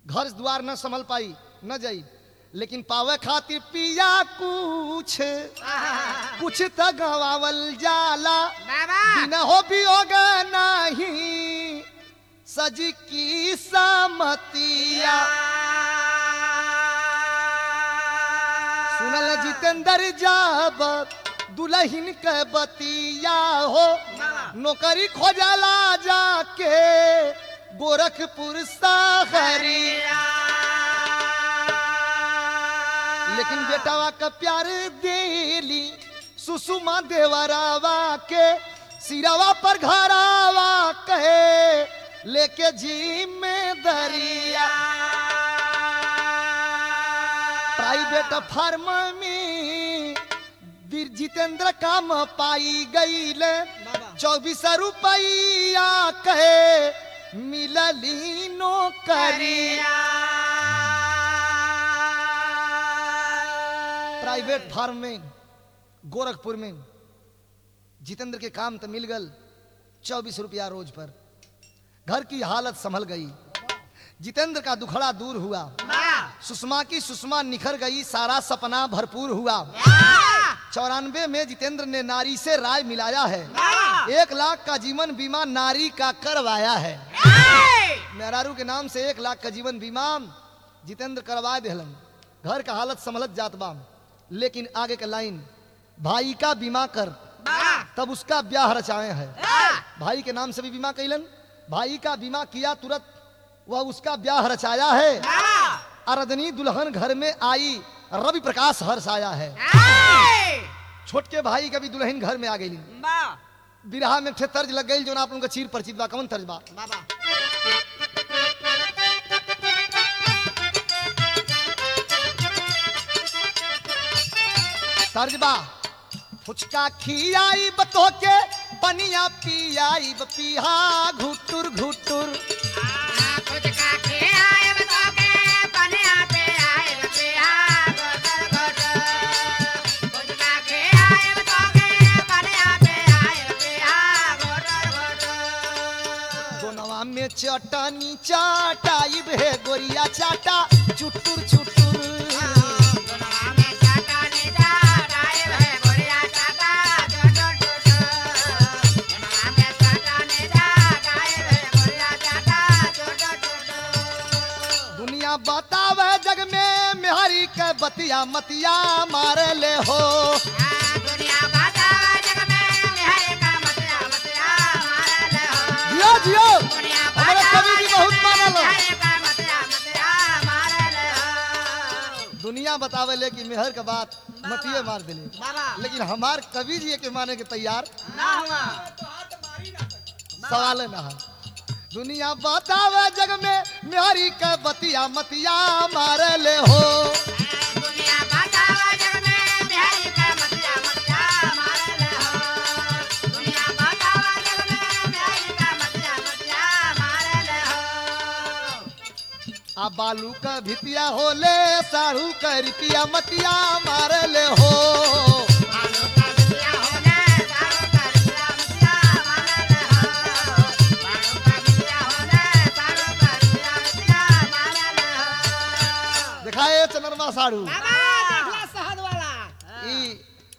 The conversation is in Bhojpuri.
घर द्वार न संभल पाई न जाई, लेकिन पावे खातिर पिया कुछ कुछ त गवावल जाला, बिना हो भी होगा नहीं सज की समतिया। सुनल जितेंद्र जब दुल्हन के बतिया हो, नौकरी खोजला जाके गोरखपुर शहरिया, लेकिन बेटावा का प्यार देली सुषमा देवरावा के, सिरावा पर घरावा कहे लेके जिम्मेदारिया। प्राइवेट फार्म में वीर जितेंद्र काम पाई गईल, 24 रुपया कहे मिलली नौकरिया। प्राइवेट फार्म में गोरखपुर में जितेंद्र के काम तो मिल गल, 24 रुपया रोज पर। घर की हालत संभल गई, जितेंद्र का दुखड़ा दूर हुआ, सुषमा की सुषमा निखर गई, सारा सपना भरपूर हुआ। 94 में जितेंद्र ने नारी से राय मिलाया है, 1 लाख का जीवन बीमा नारी का करवाया है। मेहरारू के नाम से 1 लाख का जीवन बीमा जितेंद्र करवा देहलन। घर का हालत संभलत जात बा, लेकिन आगे का लाइन, भाई का बीमा कर तब उसका ब्याह रचाए है। भाई के नाम से भी बीमा कैलन, भाई का बीमा किया, तुरंत वह उसका ब्याह रचाया है। अरदनी दुल्हन घर में आई, रवि प्रकाश हर्ष आया है। छोटके भाई का भी दुल्हन घर में आ गई। बिरहा में तर्ज लग गई जो ना आप लोगों का चीर परिचित बा। कौन तर्ज बा? तर्ज बा, फुचका खियाई बतो के पनिया पियाई पिहा घुटुर घुटुर। फुचका खियाई बतो के पनिया पियाई पिहा घुटुर घुटुर। फुचका खियाई बतो के पनिया पियाई पिहा घुटुर घुटुर। दोनवा में चटनी चाटाई भे गोरिया चाटा चुटुर चुटुर। बतावे जग में मेहरी के बतिया मतिया मारे ले हो। दुनिया बतावे जग में मेहरी का मतिया मतिया मारे ले हो। जियो जियो, दुनिया हमारे कवि जी बहुत मानल। मेहरी का मतिया मतिया मारे ले हो। दुनिया बतावे ले कि मेहर का बात मतिये मार देले, लेकिन हमार कवि जी के माने के तैयार ना हुआ। सवाल ना है। दुनिया बतावे जग में मेहरी के बतिया मतिया मारे ले हो। दुनिया बतावे जग में मेहरी का मतिया मतिया मारे ले हो। दुनिया बतावे जग में मेहरी का मतिया मतिया मारे ले हो। आ बालू का भितिया होले साड़ू का रिपिया मतिया मारे ले हो। दिखाए चनरमा साड़ू।